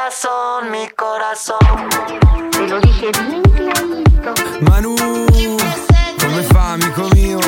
corazón, mi corazón. Te lo dije bien clarito. Manu, come fa, amico mio?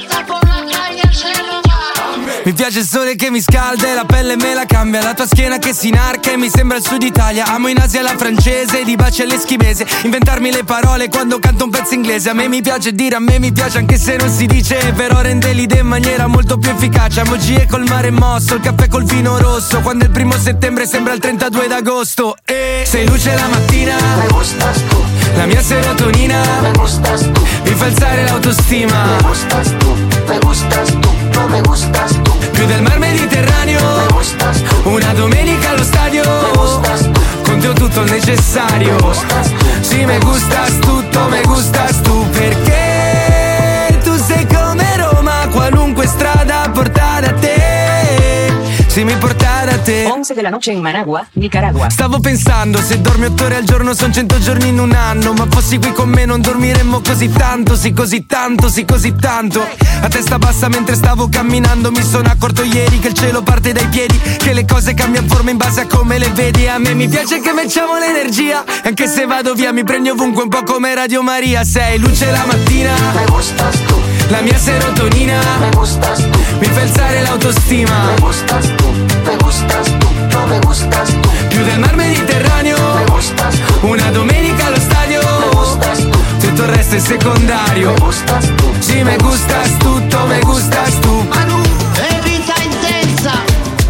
Mi piace il sole che mi scalda e la pelle me la cambia. La tua schiena che si inarca e mi sembra il sud Italia. Amo in Asia la francese, di baci all'eschimese. Inventarmi le parole quando canto un pezzo inglese. A me mi piace dire, a me mi piace anche se non si dice. Però rende l'idea in maniera molto più efficace. Amo Gie col mare mosso, il caffè col vino rosso. Quando il 1 settembre sembra il 32 d'agosto. E sei luce la mattina, Me gustas tú, la mia serotonina, me gustas tú, mi fa alzare l'autostima. me gustas tú, me gustas tú, no me gustas tú. Più del mar Mediterraneo, Me gustas tú, una domenica allo stadio. me gustas tú, Con te ho tutto il necessario. me gustas tú. Sì, me gustas tutto, me gustas tu. Perché tu sei come Roma, qualunque strada porta da te. Sì, mi porta da te. 11 de la noche en Managua, Nicaragua. Stavo pensando, se dormi 8 ore al giorno son 100 giorni in un anno. Ma fossi qui con me non dormiremmo così tanto. Sì, così tanto, sì, così tanto. A testa bassa mentre stavo camminando. Mi sono accorto ieri che il cielo parte dai piedi, che le cose cambiano forma in base a come le vedi. A me mi piace che mettiamo l'energia. Anche se vado via mi prendi ovunque, un po' come Radio Maria. Sei luce la mattina, Me gustas tú, la mia serotonina, me gustas tú, mi fa alzare l'autostima. me gustas tú, me gustas tú, no me gustas tú. Più del mar Mediterraneo, Me gustas tú, una domenica allo stadio. me gustas tú, Tutto il resto è secondario. me gustas tú. Sì, me gustas tutto, me gustas tu. È vita intensa.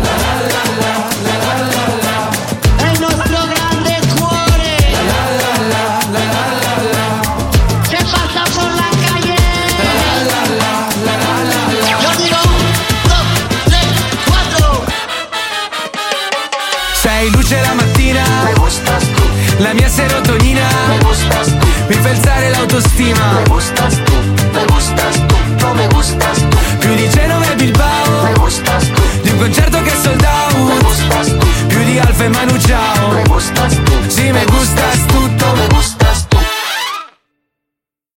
È il nostro grande cuore. Che passa por la calle. Yo digo 1, 2, 3, 4. Sei luce la mattina, Me gustas tú, la mia serotonina, me gustas tú, mi fa alzare l'autostima. me gustas tú, no me gustas tú. Più di Genova e Bilbao, Me gustas tú, di un concerto che è sold me out. gustas tú, Più di Alfa e Manu Ciao. me gustas tú. Sì, me gusta